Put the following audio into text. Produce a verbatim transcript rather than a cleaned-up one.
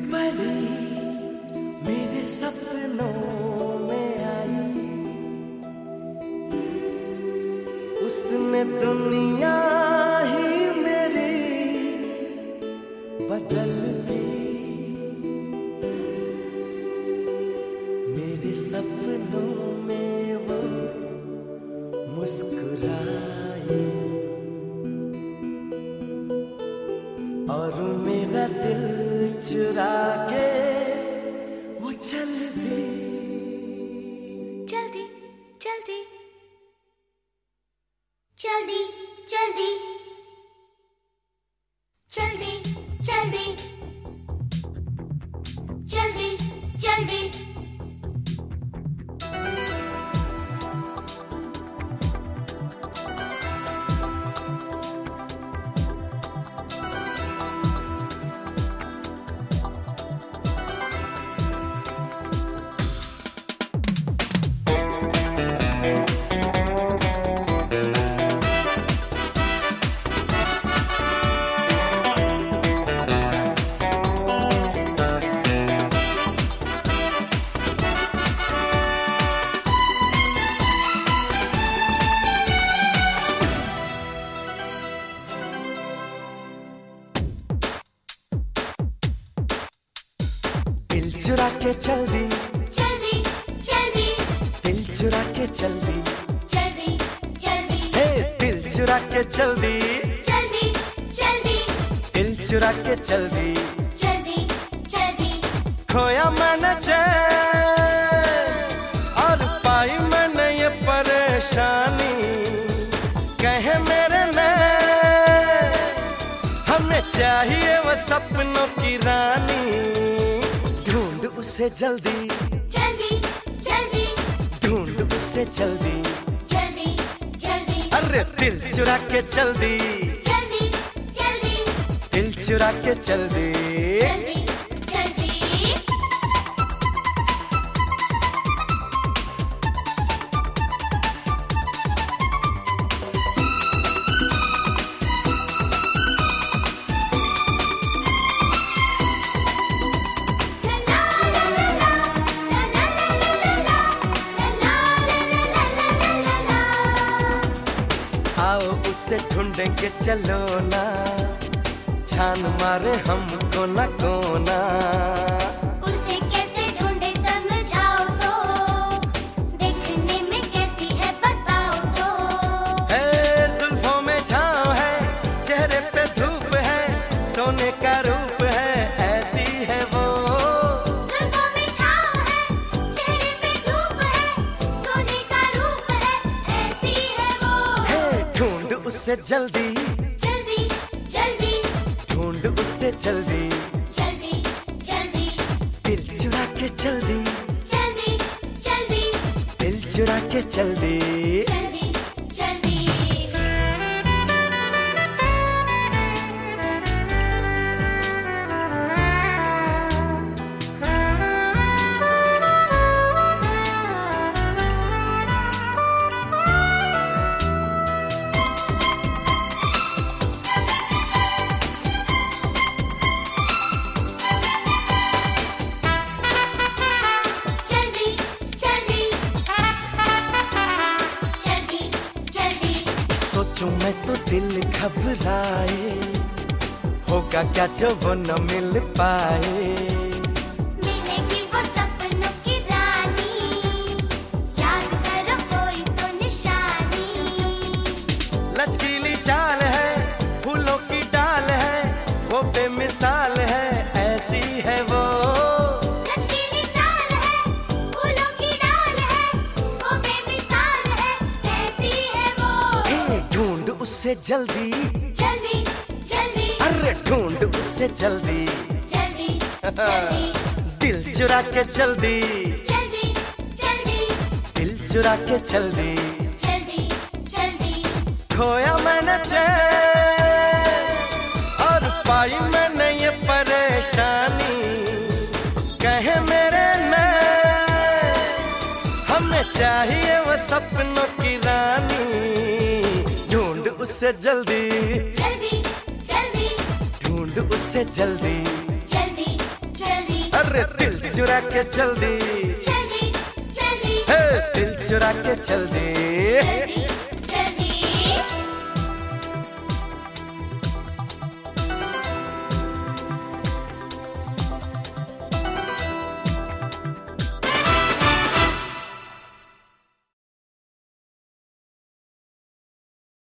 परी मेरे सपनों में आई, उसने दुनिया ही मेरी बदल दी। मेरे सपनों में वो मुस्कुराई और मेरा दिल चुरा के वो चल दी। जल्दी जल्दी जल्दी जल्दी जल्दी जल्दी जल्दी जल्दी दिल चुरा के चल दी, जल्दी जल्दी दिल चुरा के चल दी, जल्दी जल्दी हे दिल चुरा के चल दी, जल्दी जल्दी दिल चुरा के चल दी। जल्दी जल्दी खोया मैंने चैन और पाई मैंने ये परेशानी, कहे मेरे नैन हमें चाहिए वो सपनों की रानी। ढूंढ उसे जल्दी जल्दी जल्दी ढूंढ उसे जल्दी, जल्दी जल्दी अरे दिल चुरा के चल दी, जल्दी जल्दी दिल चुरा के चल दी। जल्दी जल्दी आओ उसे ढूंढेंगे चलो ना, छान मारे हमको न कोना। उसे कैसे ढूंढे समझाओ तो, देखने में कैसी है बताओ तो। है जुल्फों में छाँव है, चेहरे पे धूप है, सोने का रूप है, ऐसी है वो। जुल्फों में छाँव है, चेहरे पे धूप है, सोने का रूप है, ऐसी है वो। है ढूंढ उसे जल्दी जल्दी जल्दी ढूंढ उसे जल्दी, जल्दी जल्दी दिल चुरा के चल दी, जल्दी जल्दी दिल चुरा के चल दी। जल्दी जल्दी जल्दी जल्दी जल्दी जल्दी सोचूं मैं तो दिल घबराए, होगा क्या जो वो न मिल पाए। मिलेगी वो सपनों की रानी, याद करो कोई तो निशानी। लचकीली चाल है, फूलों की डाल है, वो बेमिसाल है, ऐसी है वो। लचकीली चाल है, फूलों की डाल है, वो बेमिसाल है, ऐसी है वो। ए, ढूंढ उसे जल्दी, जल्दी जल्दी अरे ढूंढ उसे जल्दी, जल्दी जल्दी दिल चुरा के चल दी, जल्दी जल्दी दिल चुरा के चल दी। जल्दी जल्दी खोया मैंने चैन और पाई मैंने ये परेशानी, कहे मेरे नैन हमें चाहिए वो सपनों की रानी। ढूंढ उसे जल्दी जल्दी जल्दी ढूंढ उसे जल्दी जल्दी जल्दी अरे दिल चुरा के चल दी, चल दी, चल दी, हे दिल चुरा के चल दी। चल दी।